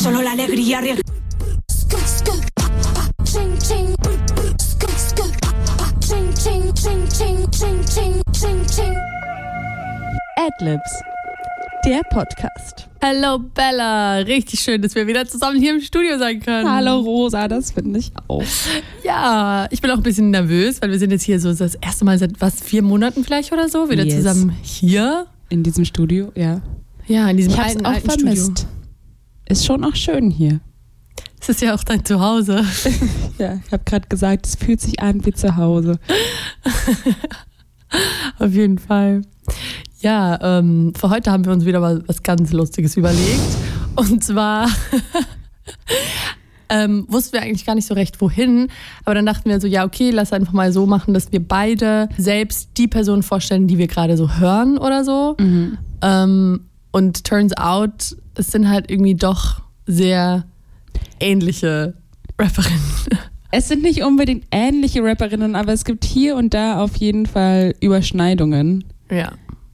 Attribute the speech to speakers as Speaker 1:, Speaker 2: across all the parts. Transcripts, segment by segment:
Speaker 1: solo la alegría riega.
Speaker 2: Adlibs, der Podcast.
Speaker 3: Hallo Bella, richtig schön, dass wir wieder zusammen hier im Studio sein können.
Speaker 2: Hallo Rosa, das finde ich auch.
Speaker 3: Ja, ich bin auch ein bisschen nervös, weil wir sind jetzt hier so das erste Mal seit 4 Monaten vielleicht oder so wieder zusammen hier.
Speaker 2: In diesem Studio, ja.
Speaker 3: Ja, in diesem
Speaker 2: ich hab's
Speaker 3: alten
Speaker 2: vermisst.
Speaker 3: Studio.
Speaker 2: Ist schon auch schön hier.
Speaker 3: Es ist ja auch dein Zuhause.
Speaker 2: Ja, ich habe gerade gesagt, es fühlt sich an wie zu Hause.
Speaker 3: Auf jeden Fall. Ja, für heute haben wir uns wieder mal was ganz Lustiges überlegt. Und zwar wussten wir eigentlich gar nicht so recht, wohin. Aber dann dachten wir so, ja okay, lass einfach mal so machen, dass wir beide selbst die Person vorstellen, die wir gerade so hören oder so. Mhm. Und turns out, es sind halt irgendwie doch sehr ähnliche Rapperinnen.
Speaker 2: Es sind nicht unbedingt ähnliche Rapperinnen, aber es gibt hier und da auf jeden Fall Überschneidungen.
Speaker 3: Ja.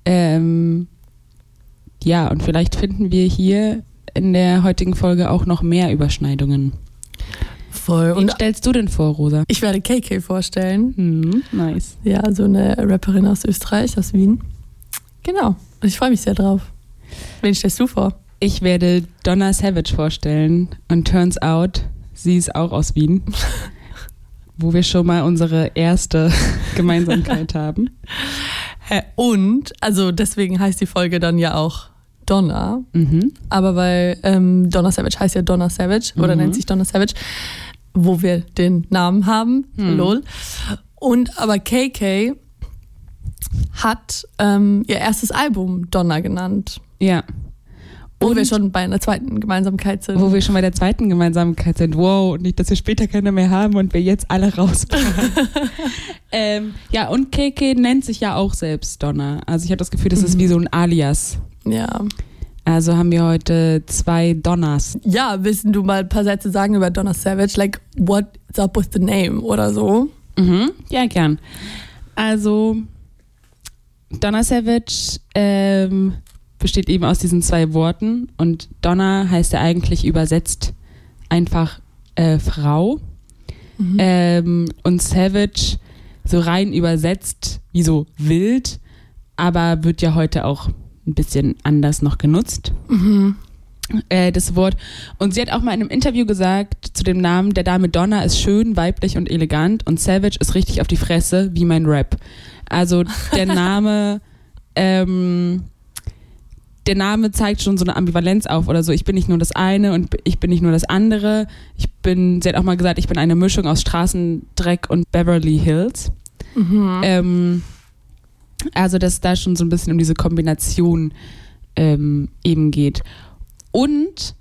Speaker 2: Ja, und vielleicht finden wir hier in der heutigen Folge auch noch mehr Überschneidungen.
Speaker 3: Voll.
Speaker 2: Wen stellst du denn vor, Rosa?
Speaker 3: Ich werde KK vorstellen.
Speaker 2: Nice.
Speaker 3: Ja, so eine Rapperin aus Österreich, aus Wien. Genau. Und ich freue mich sehr drauf. Wen stellst du vor?
Speaker 2: Ich werde Donna Savage vorstellen. Und turns out, sie ist auch aus Wien. Wo wir schon mal unsere erste Gemeinsamkeit haben.
Speaker 3: Und, also deswegen heißt die Folge dann ja auch Donna.
Speaker 2: Mhm.
Speaker 3: Aber weil Donna Savage heißt ja Donna Savage oder nennt sich Donna Savage, wo wir den Namen haben. Lol. Und aber KK hat ihr erstes Album Donna genannt.
Speaker 2: Ja.
Speaker 3: Wo wir schon bei einer zweiten Gemeinsamkeit sind.
Speaker 2: Wo wir schon bei der zweiten Gemeinsamkeit sind. Wow, nicht, dass wir später keine mehr haben und wir jetzt alle rausbringen. Ja, und KK nennt sich ja auch selbst Donna. Also ich habe das Gefühl, das ist wie so ein Alias.
Speaker 3: Ja.
Speaker 2: Also haben wir heute 2 Donnas.
Speaker 3: Ja, willst du mal ein paar Sätze sagen über Donna Savage? Like, what's up with the name oder so?
Speaker 2: Mhm, ja, gern. Also, Donna Savage besteht eben aus diesen 2 Worten und Donna heißt ja eigentlich übersetzt einfach Frau und Savage so rein übersetzt wie so wild, aber wird ja heute auch ein bisschen anders noch genutzt, das Wort. Und sie hat auch mal in einem Interview gesagt zu dem Namen, der Dame Donna ist schön, weiblich und elegant und Savage ist richtig auf die Fresse wie mein Rap. Also der Name zeigt schon so eine Ambivalenz auf oder so. Ich bin nicht nur das eine und ich bin nicht nur das andere. Sie hat auch mal gesagt, ich bin eine Mischung aus Straßendreck und Beverly Hills. Also, dass es da schon so ein bisschen um diese Kombination eben geht. Und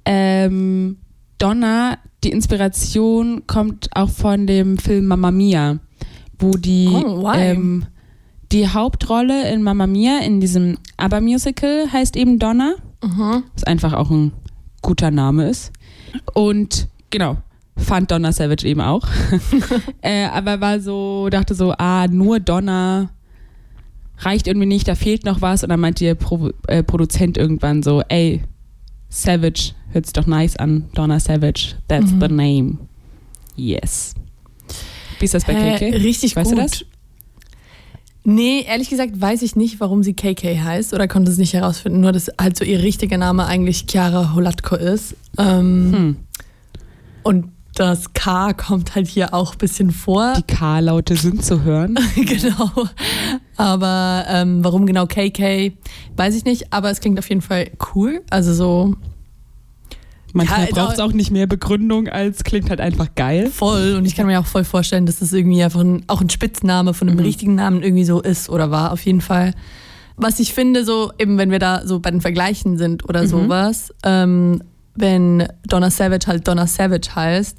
Speaker 2: Donna, die Inspiration kommt auch von dem Film Mamma Mia, wo die die Hauptrolle in Mamma Mia, in diesem ABBA-Musical, heißt eben Donna, was einfach auch ein guter Name ist. Und genau, fand Donna Savage eben auch. Aber dachte so, nur Donna reicht irgendwie nicht, da fehlt noch was. Und dann meinte ihr Produzent irgendwann so, ey, Savage, hört sich doch nice an, Donna Savage, that's the name. Yes. Wie ist das bei KK?
Speaker 3: Richtig
Speaker 2: weißt
Speaker 3: gut.
Speaker 2: Du das?
Speaker 3: Nee, ehrlich gesagt weiß ich nicht, warum sie KK heißt oder konnte es nicht herausfinden, nur dass halt so ihr richtiger Name eigentlich Chiara Holatko ist. Und das K kommt halt hier auch ein bisschen vor.
Speaker 2: Die K-Laute sind zu hören.
Speaker 3: Genau. Aber warum genau KK, weiß ich nicht, aber es klingt auf jeden Fall cool. Also so.
Speaker 2: Manchmal braucht es auch nicht mehr Begründung, als klingt halt einfach geil.
Speaker 3: Voll. Und ich kann mir auch voll vorstellen, dass das irgendwie einfach auch ein Spitzname von einem richtigen Namen irgendwie so ist oder war, auf jeden Fall. Was ich finde, so eben wenn wir da so bei den Vergleichen sind oder sowas, wenn Donna Savage halt Donna Savage heißt,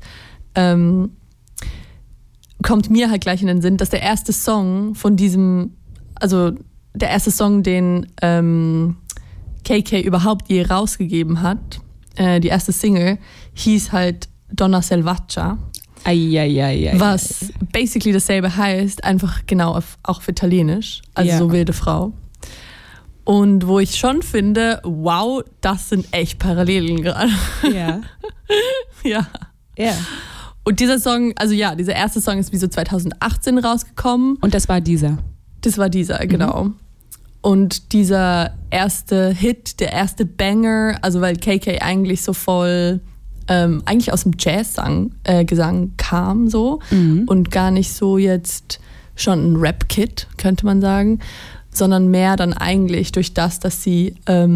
Speaker 3: kommt mir halt gleich in den Sinn, dass der erste Song von diesem, also der erste Song, den KK überhaupt je rausgegeben hat, die erste Single, hieß halt Donna Selvaggia. Was basically dasselbe heißt, einfach genau auch auf Italienisch, also so wilde Frau. Und wo ich schon finde, wow, das sind echt Parallelen gerade.
Speaker 2: Ja.
Speaker 3: Ja.
Speaker 2: Ja.
Speaker 3: Und dieser Song, also ja, dieser erste Song ist wie so 2018 rausgekommen.
Speaker 2: Und das war dieser?
Speaker 3: Das war dieser, genau. Und dieser erste Hit, der erste Banger, also weil KK eigentlich so voll, eigentlich aus dem Jazz-Gesang kam so und gar nicht so jetzt schon ein Rap-Kid, könnte man sagen, sondern mehr dann eigentlich durch das, dass sie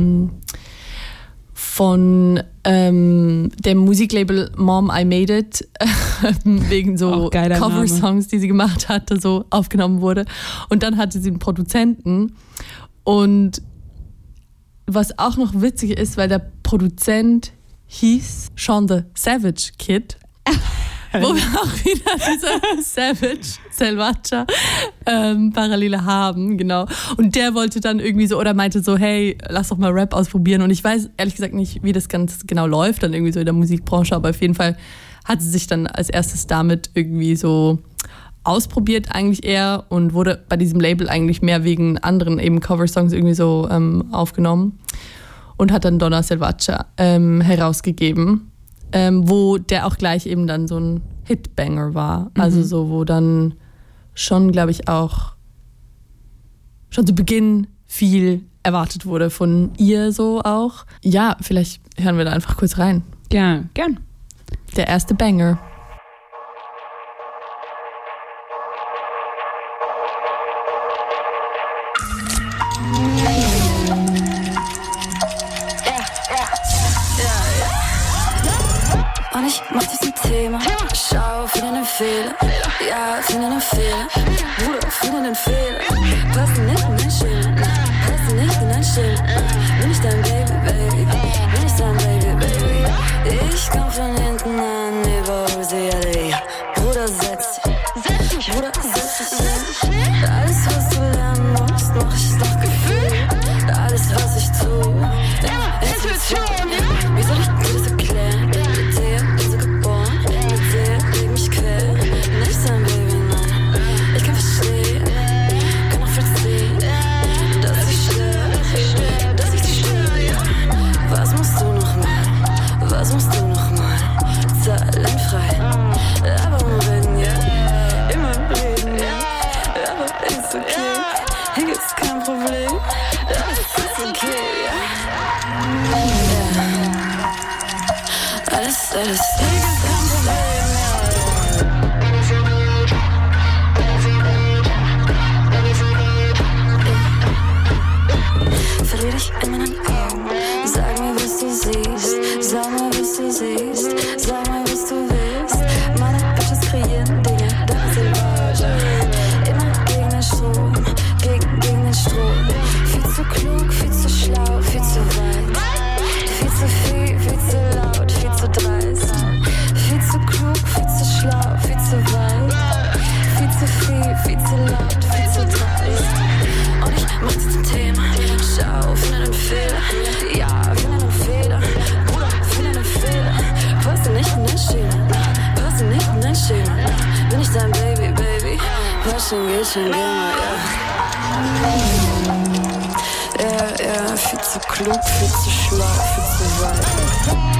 Speaker 3: von dem Musiklabel Mom, I Made It wegen so Cover-Songs, die sie gemacht hatte, so aufgenommen wurde. Und dann hatte sie einen Produzenten. Und was auch noch witzig ist, weil der Produzent hieß Sean the Savage Kid, wo wir auch wieder diese Salvatge Parallele haben, genau. Und der wollte dann irgendwie so, oder meinte so, hey, lass doch mal Rap ausprobieren. Und ich weiß ehrlich gesagt nicht, wie das ganz genau läuft, dann irgendwie so in der Musikbranche, aber auf jeden Fall hat sie sich dann als erstes damit irgendwie so ausprobiert eigentlich eher und wurde bei diesem Label eigentlich mehr wegen anderen eben Cover-Songs irgendwie so aufgenommen und hat dann Donna Salvatge herausgegeben. Wo der auch gleich eben dann so ein Hitbanger war. Also so, wo dann schon, glaube ich, auch schon zu Beginn viel erwartet wurde von ihr so auch. Ja, vielleicht hören wir da einfach kurz rein.
Speaker 2: Ja, gern.
Speaker 3: Der erste Banger.
Speaker 1: Und ich mach diesen Thema, schau, finde den Fehler, ja, finde den Fehler, Bruder, finde den Fehler, passt nicht in dein Schema, passt nicht in dein Schema, bin ich dein Baby, Baby, bin ich dein Baby, Baby, ich komm von hinten an, über Rosie Allee, Bruder, setz dich, Bruder, setz dich hin, alles, was du lernen musst, mach ich doch gefühlt, alles, was ich tu, Intuition, wie soll ich dir das erklären? Was musst du noch mal? Zahlenfrei, aber nur reden, ja. Immer reden, ja. Aber ist okay, hier gibt's kein Problem. Alles ist okay, ja. Alles, hier gibt's kein Problem, ja. Verlier dich in meinen Augen, sag mir, was du siehst. Sag mal, was du siehst, sag mal, was du willst. Meine Bitches kreieren Dinge, das sind Wörter. Immer gegen den Strom, gegen den Strom. Viel zu klug, viel zu schlau, viel zu weit. Viel zu viel, viel zu laut, viel zu dreist. Viel zu klug, viel zu schlau, viel zu weit. Viel zu viel, viel zu laut, viel zu dreist. Und ich mach diesen Thema, schau, finde den Fehler. Ja, finde den Fehler. Passt nicht in dein Schema, passt nicht in dein Schema. Bin ich dein Baby, Baby, was schon geht, schon gerne, ja. Ja, viel zu klug, viel zu schlau, viel zu weit.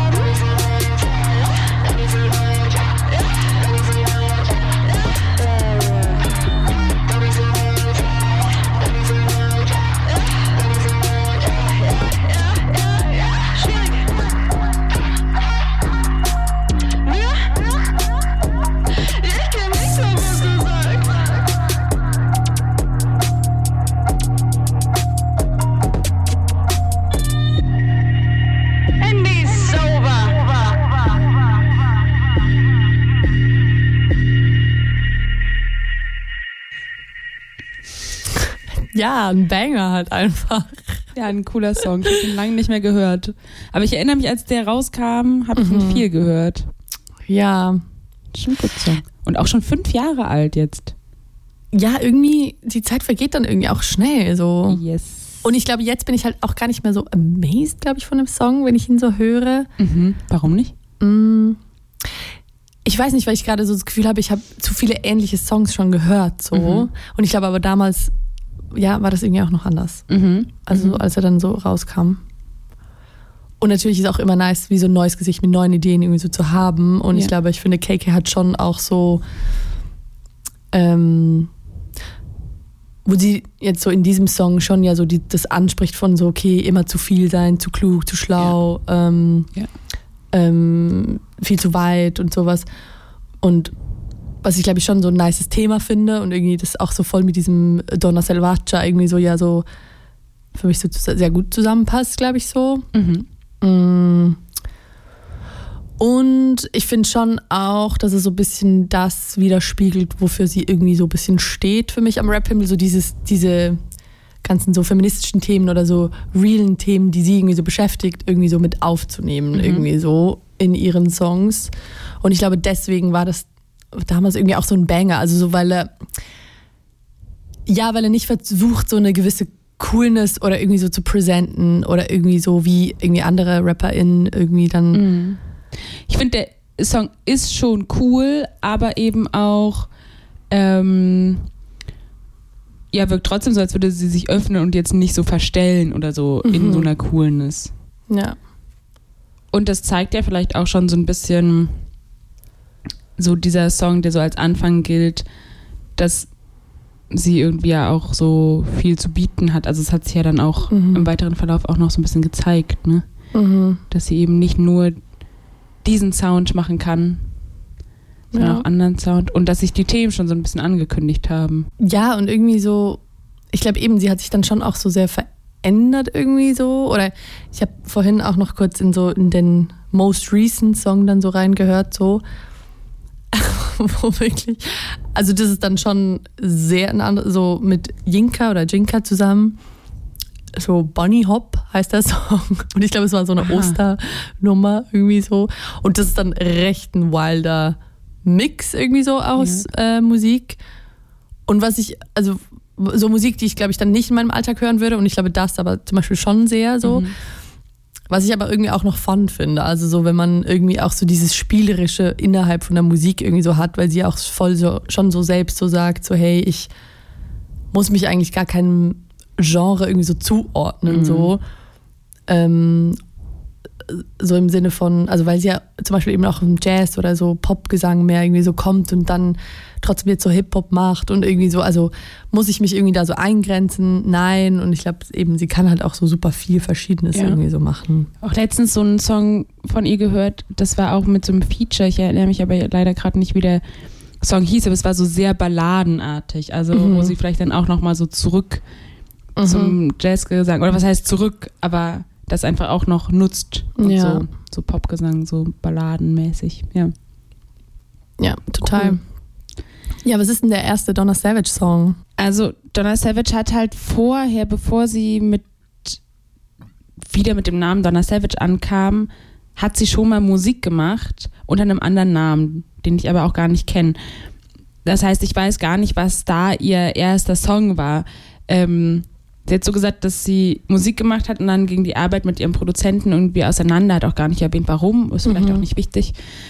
Speaker 3: Ja, ein Banger halt einfach.
Speaker 2: Ja, ein cooler Song. Ich habe ihn lange nicht mehr gehört. Aber ich erinnere mich, als der rauskam, habe ich ihn viel gehört.
Speaker 3: Ja.
Speaker 2: Schon ein guter Song. Und auch schon 5 Jahre alt jetzt.
Speaker 3: Ja, irgendwie, die Zeit vergeht dann irgendwie auch schnell. So.
Speaker 2: Yes.
Speaker 3: Und ich glaube, jetzt bin ich halt auch gar nicht mehr so amazed, glaube ich, von dem Song, wenn ich ihn so höre.
Speaker 2: Warum nicht?
Speaker 3: Ich weiß nicht, weil ich gerade so das Gefühl habe, ich habe zu viele ähnliche Songs schon gehört. So. Und ich glaube aber damals war das irgendwie auch noch anders.
Speaker 2: Mhm.
Speaker 3: Also als er dann so rauskam. Und natürlich ist auch immer nice, wie so ein neues Gesicht mit neuen Ideen irgendwie so zu haben. Und ich glaube, ich finde, KK hat schon auch so, wo sie jetzt so in diesem Song schon ja so das anspricht von so, okay, immer zu viel sein, zu klug, zu schlau, viel zu weit und sowas. Und was ich glaube ich schon so ein nices Thema finde und irgendwie das auch so voll mit diesem Donna Selvaggia irgendwie so ja so für mich so sehr gut zusammenpasst, glaube ich so. Und ich finde schon auch, dass es so ein bisschen das widerspiegelt, wofür sie irgendwie so ein bisschen steht für mich am Rap-Himmel, so diese ganzen so feministischen Themen oder so realen Themen, die sie irgendwie so beschäftigt, irgendwie so mit aufzunehmen, irgendwie so in ihren Songs. Und ich glaube, deswegen war das damals irgendwie auch so ein Banger, also so, weil er nicht versucht, so eine gewisse Coolness oder irgendwie so zu präsenten oder irgendwie so wie irgendwie andere RapperInnen irgendwie dann.
Speaker 2: Ich finde, der Song ist schon cool, aber eben auch wirkt trotzdem so, als würde sie sich öffnen und jetzt nicht so verstellen oder so in so einer Coolness.
Speaker 3: Ja.
Speaker 2: Und das zeigt ja vielleicht auch schon so ein bisschen so dieser Song, der so als Anfang gilt, dass sie irgendwie ja auch so viel zu bieten hat. Also es hat sich ja dann auch im weiteren Verlauf auch noch so ein bisschen gezeigt, ne? Dass sie eben nicht nur diesen Sound machen kann, sondern auch anderen Sound. Und dass sich die Themen schon so ein bisschen angekündigt haben.
Speaker 3: Ja, und irgendwie so, ich glaube eben, sie hat sich dann schon auch so sehr verändert irgendwie so. Oder ich habe vorhin auch noch kurz in den Most Recent Song dann so reingehört, so. Wo wirklich, also das ist dann schon sehr so mit Jinka zusammen, so Bunny Hop heißt der Song und ich glaube es war so eine Osternummer irgendwie so und das ist dann recht ein wilder Mix irgendwie so aus Musik und was ich, also so Musik, die ich glaube ich dann nicht in meinem Alltag hören würde und ich glaube das aber zum Beispiel schon sehr so. Was ich aber irgendwie auch noch fun finde, also so, wenn man irgendwie auch so dieses Spielerische innerhalb von der Musik irgendwie so hat, weil sie auch voll so, schon so selbst so sagt, so hey, ich muss mich eigentlich gar keinem Genre irgendwie so zuordnen, so. So im Sinne von, also weil sie ja zum Beispiel eben auch im Jazz oder so Popgesang mehr irgendwie so kommt und dann trotzdem jetzt so Hip-Hop macht und irgendwie so, also muss ich mich irgendwie da so eingrenzen? Nein. Und ich glaube eben, sie kann halt auch so super viel Verschiedenes irgendwie so machen.
Speaker 2: Auch letztens so einen Song von ihr gehört, das war auch mit so einem Feature, ich erinnere mich aber leider gerade nicht, wie der Song hieß, aber es war so sehr balladenartig, also wo sie vielleicht dann auch nochmal so zurück zum Jazzgesang, oder was heißt zurück, aber das einfach auch noch nutzt und so Popgesang, so balladenmäßig,
Speaker 3: Ja, total. Cool. Ja, was ist denn der erste Donna Savage Song?
Speaker 2: Also Donna Savage hat halt vorher, bevor sie wieder mit dem Namen Donna Savage ankam, hat sie schon mal Musik gemacht unter einem anderen Namen, den ich aber auch gar nicht kenne. Das heißt, ich weiß gar nicht, was da ihr erster Song war. Sie hat so gesagt, dass sie Musik gemacht hat und dann ging die Arbeit mit ihrem Produzenten irgendwie auseinander, hat auch gar nicht erwähnt, warum, ist vielleicht auch nicht wichtig.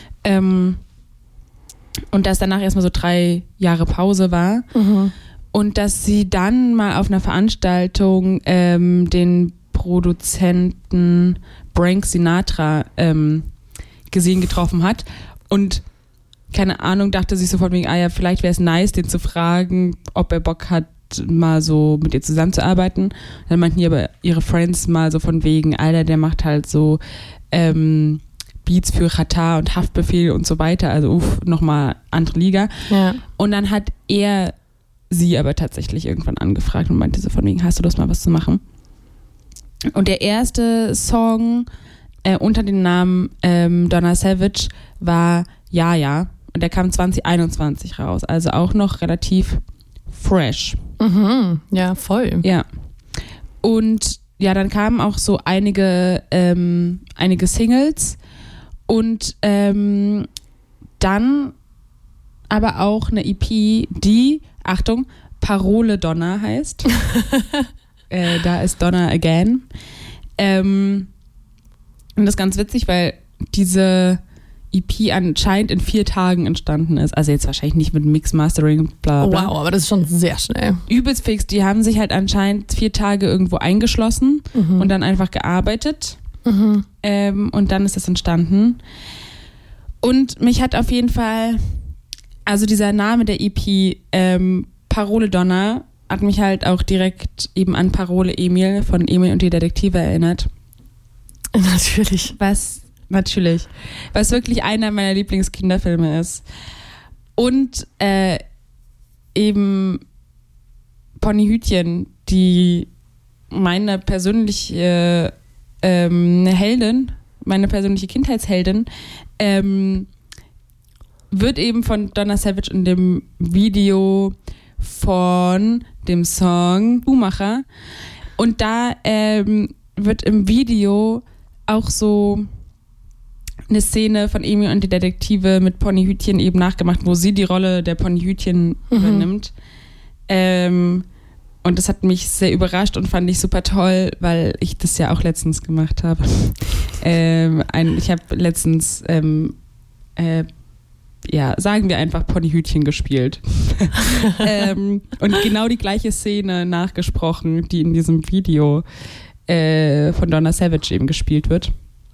Speaker 2: Und dass danach erstmal so 3 Jahre Pause war und dass sie dann mal auf einer Veranstaltung den Produzenten Frank Sinatra getroffen hat und keine Ahnung, dachte sich so von wegen, vielleicht wäre es nice, den zu fragen, ob er Bock hat, mal so mit ihr zusammenzuarbeiten. Dann meinten ihre Friends mal so von wegen, Alter, der macht halt so Beats für Xatar und Haftbefehl und so weiter, also nochmal andere Liga.
Speaker 3: Ja.
Speaker 2: Und dann hat er sie aber tatsächlich irgendwann angefragt und meinte so von wegen, hast du Lust mal was zu machen? Und der erste Song unter dem Namen Donna Savage war Ja. Und der kam 2021 raus, also auch noch relativ fresh.
Speaker 3: Ja, voll.
Speaker 2: Ja. Und ja, dann kamen auch so einige Singles und dann aber auch eine EP, die, Achtung, Parole Donna heißt. Da ist Donna Again. Und das ist ganz witzig, weil diese EP anscheinend in 4 Tagen entstanden ist. Also jetzt wahrscheinlich nicht mit Mix, Mastering, bla bla.
Speaker 3: Wow, aber das ist schon sehr schnell.
Speaker 2: Übelst fix. Die haben sich halt anscheinend 4 Tage irgendwo eingeschlossen und dann einfach gearbeitet. Und dann ist das entstanden. Und mich hat auf jeden Fall, also dieser Name der EP, Parole Donna, hat mich halt auch direkt eben an Parole Emil von Emil und die Detektive erinnert.
Speaker 3: Natürlich.
Speaker 2: Was wirklich einer meiner Lieblingskinderfilme ist. Und eben Ponyhütchen, die meine persönliche Heldin, meine persönliche Kindheitsheldin, wird eben von Donna Savage in dem Video von dem Song Schuhmacher. Und da wird im Video auch so eine Szene von Emil und die Detektive mit Ponyhütchen eben nachgemacht, wo sie die Rolle der Ponyhütchen übernimmt. Und das hat mich sehr überrascht und fand ich super toll, weil ich das ja auch letztens gemacht habe. Ich habe letztens, sagen wir einfach Ponyhütchen gespielt. Und genau die gleiche Szene nachgesprochen, die in diesem Video von Donna Savage eben gespielt wird.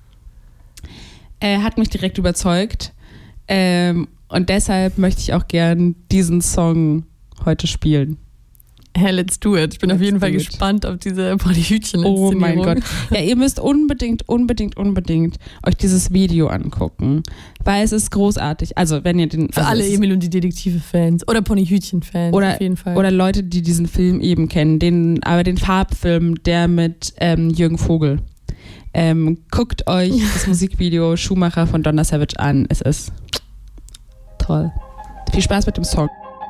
Speaker 2: Hat mich direkt überzeugt. Und deshalb möchte ich auch gern diesen Song heute spielen.
Speaker 3: Hey, let's do it. Ich bin auf jeden Fall gespannt auf diese Ponyhütchen-Inszenierung.
Speaker 2: Oh mein Gott. Ja, ihr müsst unbedingt euch dieses Video angucken, weil es ist großartig. Also wenn ihr den...
Speaker 3: Für alle Emil und die Detektive-Fans oder Ponyhütchen-Fans auf jeden Fall.
Speaker 2: Oder Leute, die diesen Film eben kennen, den Farbfilm, der mit Jürgen Vogel. Guckt euch das Musikvideo Schuhmacher von Donna Savage an. Es ist toll. Viel Spaß mit dem Song.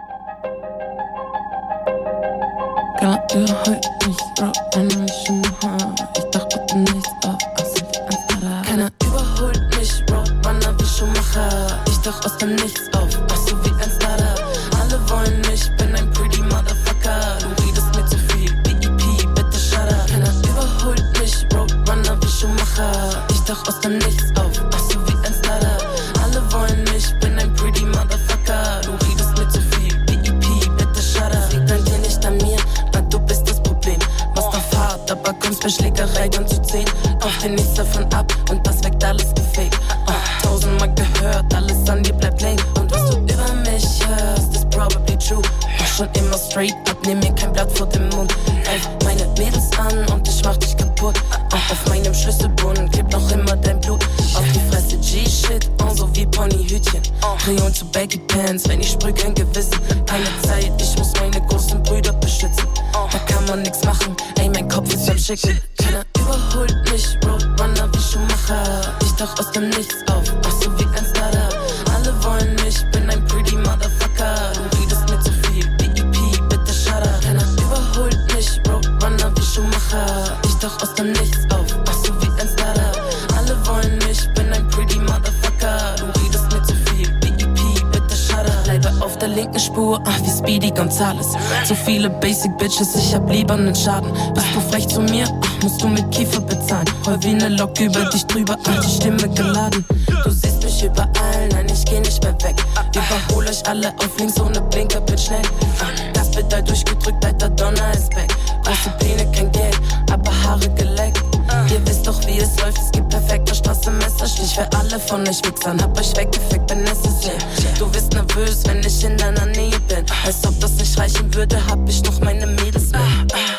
Speaker 1: Keiner überholt mich, Bro, meine Schuhmacher. Ich dachte nichts auf, außer wie ein Starter. Keiner überholt mich, Bro, Runner wie Schuhmacher. Ich tauch aus dem Nichts auf, außer wie ein Starter. Alle wollen mich, bin ein pretty Motherfucker. Du redest mir zu viel, BEP, bitte shut up. Keiner überholt mich, Bro, Runner wie Schuhmacher. Ich tauch aus dem Nichts auf, außer wie ein Starter. Alle wollen mich, bin ein pretty Motherfucker. Du redest mir zu viel, BEP, bitte shut up. Liegt an dir, nicht an mir. Aber kommst bei Schlägerei dann zu 10. Auf dir nichts davon ab und das weckt alles gefaked. 1000-mal gehört, alles an dir bleibt lame. Und was du über mich hörst, ist probably true. War schon immer straight up, nehm mir kein Blatt vor dem Mund. Greif meine Mädels an und ich mach dich kaputt. Auf meinem Schlüsselbund klebt noch immer dein Blut. Auf die Fresse G-Shit, so wie Ponyhütchen. Kreon zu Baggy Pants, wenn ich sprüh kein Gewissen. Keine Zeit, ich muss meine großen Brüder beschützen. Da kann man nix machen, ey, mein Kopf ist am Schicken. Keiner überholt mich, Roadrunner wie Schuhmacher. Ich tauch aus dem Nichts auf, so wie ein Starter. Alle wollen mich, bin ein pretty Motherfucker. Du redest mir zu viel, BEP, bitte shut up. Keiner überholt mich, Roadrunner wie Schuhmacher. Ich tauch aus dem Nichts auf, so wie ein Starter. Alle wollen mich, bin ein pretty Motherfucker. Du redest mir zu viel, BEP, bitte shut up. Bleibe auf der linken Spur, wie Speedy Gonzales. Zu viele Basic Bitches, ich hab lieber nen Schaden. Bist du frech zu mir, musst du mit Kiefer bezahlen. Heul wie ne Lok über dich drüber, die Stimme geladen. Du siehst mich überall, nein, ich geh nicht mehr weg. Überhol euch alle auf links ohne Blinker, bitch, schnell. Gaspedal durchgedrückt, alter Donner ist back. Große Pläne, kein Geld, aber Haare geleckt. Ihr wisst doch, wie es läuft, es gibt perfekte Straße, Messerstich für alle von euch Wichsern. Hab euch weggefickt, wenn es ist leer. Du wirst nervös, wenn ich in deiner Nähe bin. Als ob das nicht reichen würde, hab ich noch meine Mädels mit.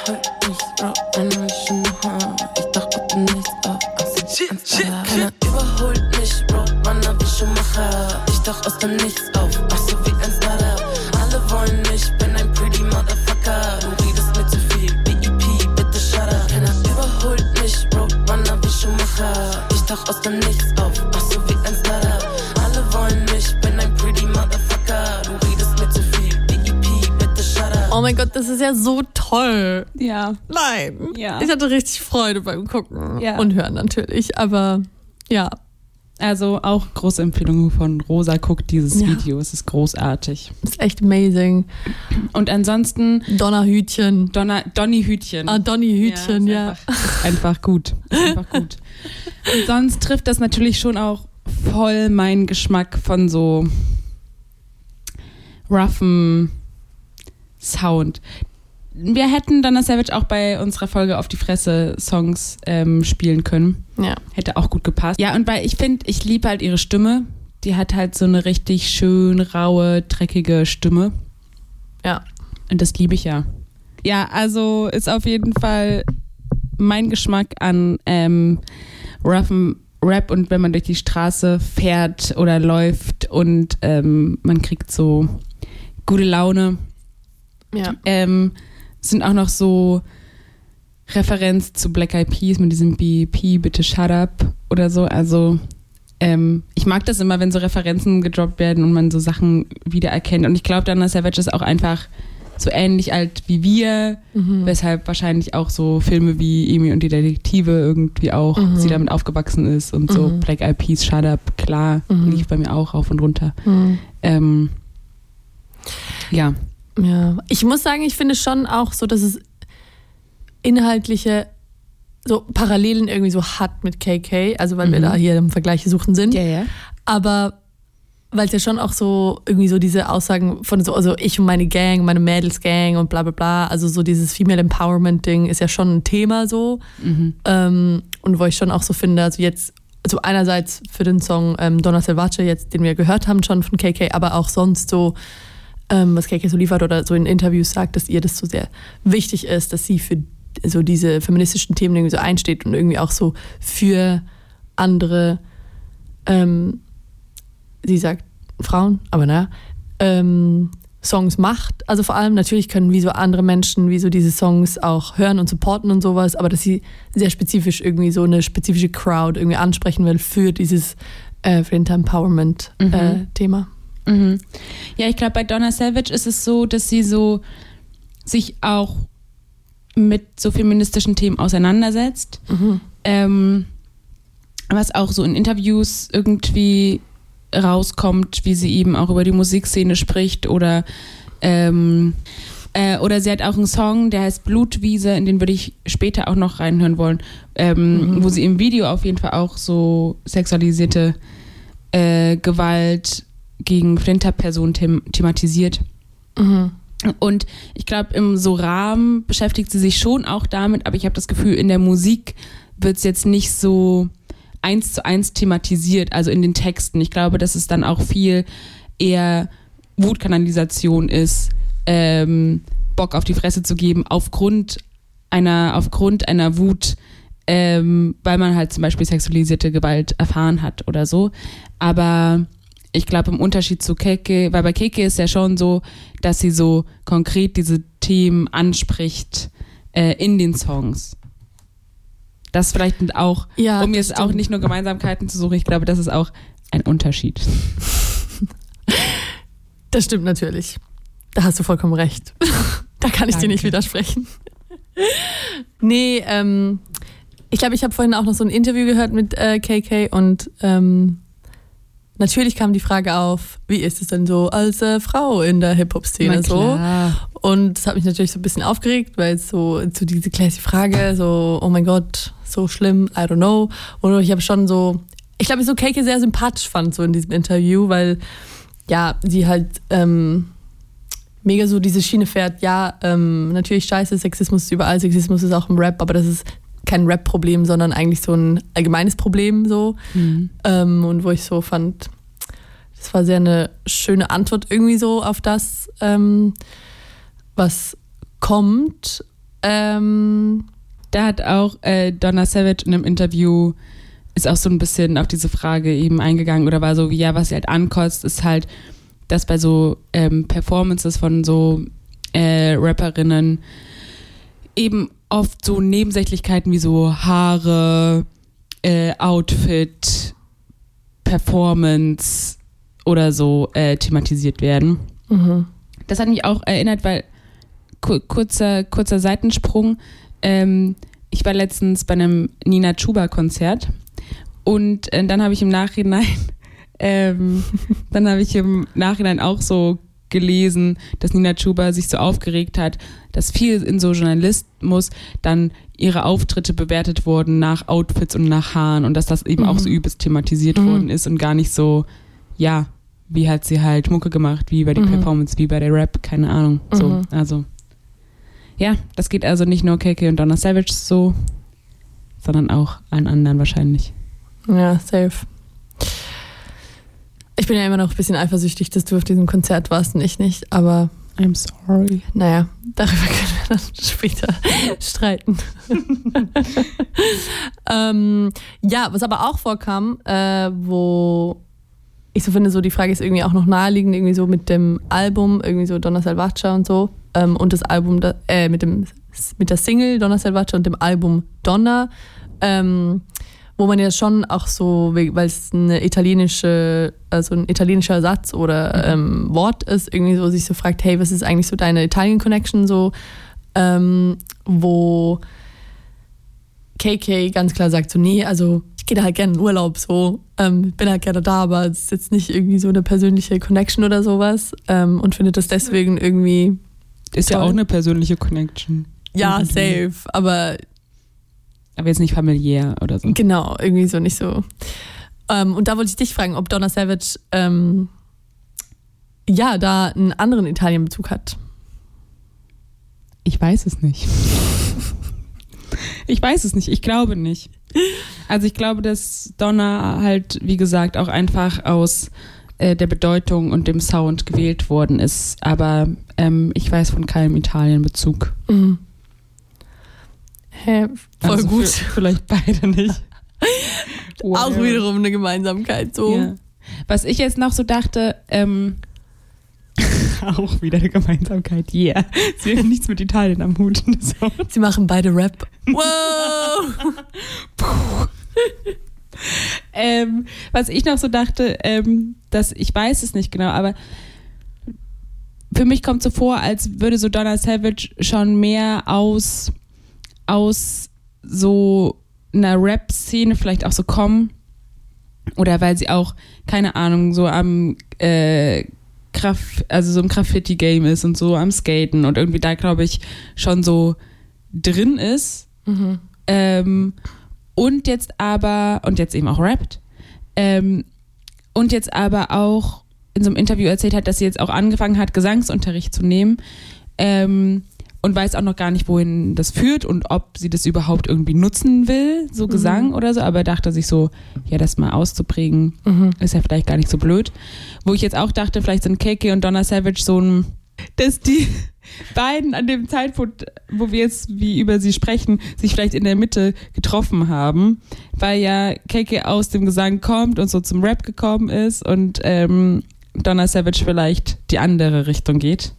Speaker 1: Ich dachte nichts auf, keiner überholt mich, Roadrunner wie Schuhmacher. Ich tauch aus dem Nichts auf, so wie ein Starter. Alle wollen mich, bin ein pretty Motherfucker. Du redest mir zu viel, BEP, bitte shut up. Keiner überholt mich, Roadrunner wie Schuhmacher. Ich tauch aus dem Nichts auf, so wie ein Starter. Alle wollen mich, bin ein pretty Motherfucker. Du redest mir zu viel, BEP, bitte shut up.
Speaker 3: Oh mein Gott, das ist ja so toll.
Speaker 2: Ja.
Speaker 3: Nein.
Speaker 2: Ja.
Speaker 3: Ich hatte richtig Freude beim Gucken
Speaker 2: ja.
Speaker 3: und Hören natürlich, aber ja.
Speaker 2: Also auch große Empfehlung von Rosa, guckt dieses Video, es ist großartig.
Speaker 3: Ist echt amazing.
Speaker 2: Und ansonsten
Speaker 3: Donnerhütchen.
Speaker 2: Donnyhütchen.
Speaker 3: Donnyhütchen, ja.
Speaker 2: Ist einfach gut. Ist einfach gut. Und sonst trifft das natürlich schon auch voll mein Geschmack von so roughem Sound. Wir hätten Donna Savage auch bei unserer Folge Auf die Fresse Songs spielen können.
Speaker 3: Ja.
Speaker 2: Hätte auch gut gepasst. Ja, und weil ich liebe halt ihre Stimme. Die hat halt so eine richtig schön raue, dreckige Stimme.
Speaker 3: Ja.
Speaker 2: Und das liebe ich ja. Ja, also ist auf jeden Fall mein Geschmack an roughem Rap, und wenn man durch die Straße fährt oder läuft und man kriegt so gute Laune.
Speaker 3: Ja.
Speaker 2: Sind auch noch so Referenz zu Black Eyed Peas mit diesem BEP, bitte shut up oder so. Also ich mag das immer, wenn so Referenzen gedroppt werden und man so Sachen wiedererkennt. Und ich glaube, Donna Savage ist auch einfach so ähnlich alt wie wir, weshalb wahrscheinlich auch so Filme wie Amy und die Detektive irgendwie auch sie damit aufgewachsen ist und so Black Eyed Peas, Shut Up, klar, lief bei mir auch rauf und runter. Ja.
Speaker 3: Ja, ich muss sagen, ich finde schon auch so, dass es inhaltliche so Parallelen irgendwie so hat mit KK, also weil wir da hier im Vergleich suchen sind.
Speaker 2: Ja, ja.
Speaker 3: Aber weil es ja schon auch so irgendwie so diese Aussagen von so, also ich und meine Gang, meine Mädels-Gang und bla bla bla, also so dieses Female Empowerment-Ding ist ja schon ein Thema so. Und wo ich schon auch so finde, also jetzt, also einerseits für den Song Donna Salvace jetzt, den wir gehört haben schon von KK, aber auch sonst so, was KK so liefert oder so in Interviews sagt, dass ihr das so sehr wichtig ist, dass sie für so diese feministischen Themen irgendwie so einsteht und irgendwie auch so für andere, sie sagt Frauen, aber naja, Songs macht. Also vor allem natürlich können wie so andere Menschen wie so diese Songs auch hören und supporten und sowas, aber dass sie sehr spezifisch irgendwie so eine spezifische Crowd irgendwie ansprechen will für dieses für Empowerment-Thema.
Speaker 2: Ja, ich glaube, bei Donna Savage ist es so, dass sie so sich auch mit so feministischen Themen auseinandersetzt. Was auch so in Interviews irgendwie rauskommt, wie sie eben auch über die Musikszene spricht oder sie hat auch einen Song, der heißt Blutwiese, in den würde ich später auch noch reinhören wollen, wo sie im Video auf jeden Fall auch so sexualisierte Gewalt gegen Flinterpersonen thematisiert. Und ich glaube, im so Rahmen beschäftigt sie sich schon auch damit, aber ich habe das Gefühl, in der Musik wird es jetzt nicht so 1:1 thematisiert, also in den Texten. Ich glaube, dass es dann auch viel eher Wutkanalisation ist, Bock auf die Fresse zu geben, aufgrund einer Wut, weil man halt zum Beispiel sexualisierte Gewalt erfahren hat oder so. Aber ich glaube, im Unterschied zu Keke, weil bei Keke ist ja schon so, dass sie so konkret diese Themen anspricht in den Songs. Das vielleicht auch,
Speaker 3: ja,
Speaker 2: um jetzt auch nicht nur Gemeinsamkeiten zu suchen, ich glaube, das ist auch ein Unterschied.
Speaker 3: Das stimmt natürlich. Da hast du vollkommen recht. Da kann ich dir nicht widersprechen. Nee, ich glaube, ich habe vorhin auch noch so ein Interview gehört mit KK und natürlich kam die Frage auf, wie ist es denn so als Frau in der Hip-Hop-Szene so? Und das hat mich natürlich so ein bisschen aufgeregt, weil es so diese classy Frage, so, oh mein Gott, so schlimm, I don't know. Und ich habe schon so, ich glaube, ich so KK sehr sympathisch fand so in diesem Interview, weil ja, sie halt mega so diese Schiene fährt, ja, natürlich scheiße, Sexismus ist überall, Sexismus ist auch im Rap, aber das ist kein Rap-Problem, sondern eigentlich so ein allgemeines Problem so. Und wo ich so fand, das war sehr eine schöne Antwort irgendwie so auf das, was kommt.
Speaker 2: Da hat auch Donna Savage in einem Interview ist auch so ein bisschen auf diese Frage eben eingegangen oder war so, ja, was sie halt ankotzt, ist halt, dass bei so Performances von so Rapperinnen eben oft so Nebensächlichkeiten wie so Haare, Outfit, Performance oder so thematisiert werden. Das hat mich auch erinnert, weil kurzer Seitensprung, ich war letztens bei einem Nina Chuba-Konzert und dann habe ich im Nachhinein auch so gelesen, dass Nina Chuba sich so aufgeregt hat, dass viel in so Journalismus dann ihre Auftritte bewertet wurden nach Outfits und nach Haaren und dass das eben auch so übelst thematisiert worden ist und gar nicht so, ja, wie hat sie halt Mucke gemacht, wie bei der Performance, wie bei der Rap, keine Ahnung. So, also, ja, das geht also nicht nur KK und Donna Savage so, sondern auch allen anderen wahrscheinlich.
Speaker 3: Ja, safe. Ich bin ja immer noch ein bisschen eifersüchtig, dass du auf diesem Konzert warst und ich nicht, aber
Speaker 2: I'm sorry.
Speaker 3: Naja, darüber können wir dann später streiten. Ja, was aber auch vorkam, wo ich so finde, so die Frage ist irgendwie auch noch naheliegend, irgendwie so mit dem Album, irgendwie so Donna Salvatge und so, und das Album mit der Single Donna Salvatge und dem Album Donna, wo man ja schon auch so, weil es ein italienischer Satz oder Wort ist, irgendwie so sich so fragt, hey, was ist eigentlich so deine Italien-Connection so, wo KK ganz klar sagt so, nee, also ich gehe da halt gerne in Urlaub so, bin halt gerne da, aber es ist jetzt nicht irgendwie so eine persönliche Connection oder sowas, und findet das deswegen irgendwie
Speaker 2: ist toll. Ja auch eine persönliche Connection.
Speaker 3: Ja, irgendwie. Safe, aber
Speaker 2: jetzt nicht familiär oder so.
Speaker 3: Genau, irgendwie so nicht so. Und da wollte ich dich fragen, ob Donna Savage da einen anderen Italien-Bezug hat.
Speaker 2: Ich weiß es nicht. Ich glaube nicht. Also ich glaube, dass Donna halt, wie gesagt, auch einfach aus der Bedeutung und dem Sound gewählt worden ist. Aber ich weiß von keinem Italien-Bezug.
Speaker 3: Mhm. Hä, voll
Speaker 2: also
Speaker 3: gut.
Speaker 2: Vielleicht beide nicht.
Speaker 3: Wow. Auch wiederum eine Gemeinsamkeit. So.
Speaker 2: Ja. Was ich jetzt noch so dachte, auch wieder eine Gemeinsamkeit, yeah. Sie haben nichts mit Italien am Hut. So.
Speaker 3: Sie machen beide Rap. Wow!
Speaker 2: Was ich noch so dachte, dass ich weiß es nicht genau, aber für mich kommt so vor, als würde so Donna Savage schon mehr aus so einer Rap-Szene vielleicht auch so kommen oder weil sie auch, keine Ahnung, so am so im Graffiti-Game ist und so am Skaten und irgendwie da, glaube ich, schon so drin ist.
Speaker 3: Mhm.
Speaker 2: Und jetzt eben auch rappt. Und jetzt aber auch in so einem Interview erzählt hat, dass sie jetzt auch angefangen hat, Gesangsunterricht zu nehmen. Und weiß auch noch gar nicht, wohin das führt und ob sie das überhaupt irgendwie nutzen will, so Gesang oder so, aber dachte sich so, ja, das mal auszuprägen, ist ja vielleicht gar nicht so blöd. Wo ich jetzt auch dachte, vielleicht sind KK und Donna Savage so dass die beiden an dem Zeitpunkt, wo wir jetzt wie über sie sprechen, sich vielleicht in der Mitte getroffen haben, weil ja KK aus dem Gesang kommt und so zum Rap gekommen ist und Donna Savage vielleicht die andere Richtung geht.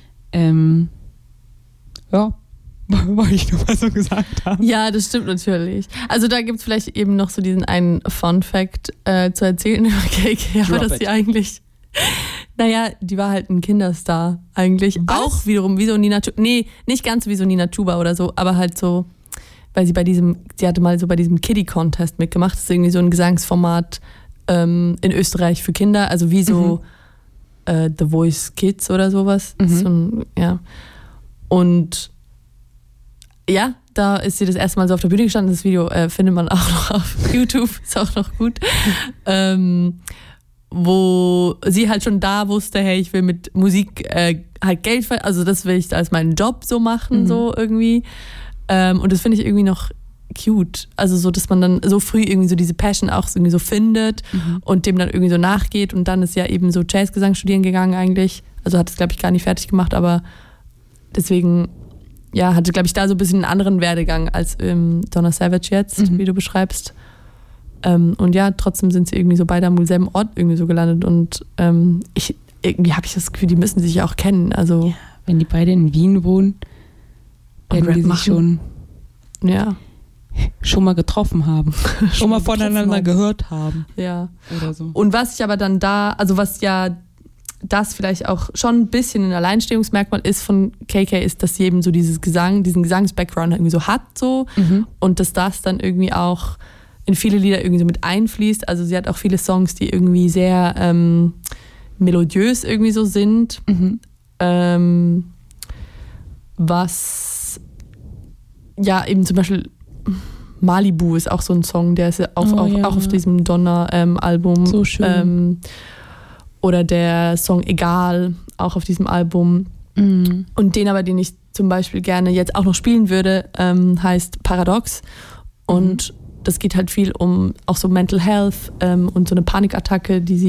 Speaker 2: Ja, wollte ich nur mal so gesagt haben.
Speaker 3: Ja, das stimmt natürlich. Also da gibt es vielleicht eben noch so diesen einen Fun-Fact zu erzählen über KK, aber dass sie eigentlich, die war halt ein Kinderstar eigentlich.
Speaker 2: Was?
Speaker 3: Auch wiederum wie so Nina Chuba, nee, nicht ganz wie so Nina Chuba oder so, aber halt so, weil sie hatte mal so bei diesem Kiddie-Contest mitgemacht, das ist irgendwie so ein Gesangsformat in Österreich für Kinder, also wie so The Voice Kids oder sowas. So und ja, da ist sie das erste Mal so auf der Bühne gestanden. Das Video findet man auch noch auf YouTube, ist auch noch gut. Wo sie halt schon da wusste, hey, ich will mit Musik halt Geld verdienen, also das will ich als meinen Job so machen, so irgendwie. Und das finde ich irgendwie noch cute. Also so, dass man dann so früh irgendwie so diese Passion auch irgendwie so findet und dem dann irgendwie so nachgeht. Und dann ist ja eben so Jazzgesang studieren gegangen eigentlich. Also hat es, glaube ich, gar nicht fertig gemacht, aber deswegen, ja, hatte, glaube ich, da so ein bisschen einen anderen Werdegang als Donna Savage jetzt, wie du beschreibst. Und ja, trotzdem sind sie irgendwie so beide am selben Ort irgendwie so gelandet. Und irgendwie habe ich das Gefühl, die müssen sich ja auch kennen. Also,
Speaker 2: ja, wenn die beide in Wien wohnen, werden die sich schon mal getroffen haben. schon mal voneinander gehört haben.
Speaker 3: Ja.
Speaker 2: Oder so.
Speaker 3: Und was ich aber dann was ja das vielleicht auch schon ein bisschen ein Alleinstehungsmerkmal ist von KK, ist, dass sie eben so diesen Gesangs-Background irgendwie so hat so und dass das dann irgendwie auch in viele Lieder irgendwie so mit einfließt. Also sie hat auch viele Songs, die irgendwie sehr melodiös irgendwie so sind, was ja, eben zum Beispiel Malibu ist auch so ein Song, der ist auch auf diesem Donner-Album.
Speaker 2: So schön.
Speaker 3: Oder der Song Egal, auch auf diesem Album.
Speaker 2: Mhm.
Speaker 3: Und den ich zum Beispiel gerne jetzt auch noch spielen würde, heißt Paradox. Und das geht halt viel um auch so Mental Health und so eine Panikattacke, die sie